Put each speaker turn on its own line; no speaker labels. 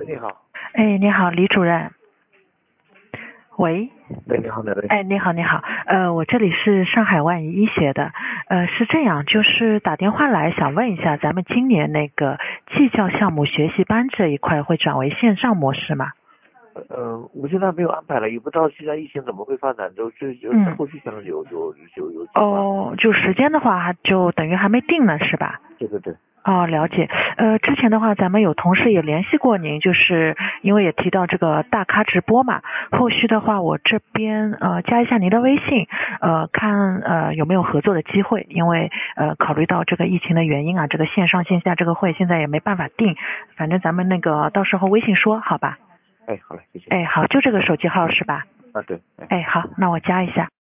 你好。
哎，你好，李主任。喂。
对，你好，哪位？
哎，你好，你好。我这里是上海万怡医学的。是这样，就是打电话来想问一下，咱们今年那个技教项目学习班这一块会转为线上模式吗？
我现在没有安排了，也不知道现在疫情怎么会发展，就是后续上有计划。
哦，就时间的话，就等于还没定呢，是吧？
对对对。
哦，了解。之前的话，咱们有同事也联系过您，就是因为也提到这个大咖直播嘛。后续的话，我这边加一下您的微信，看有没有合作的机会。因为考虑到这个疫情的原因啊，这个线上线下这个会现在也没办法定，反正咱们那个到时候微信说好吧。
哎，好嘞，谢谢。
哎，好，就这个手机号是吧？
啊，对。
哎，好，那我加一下。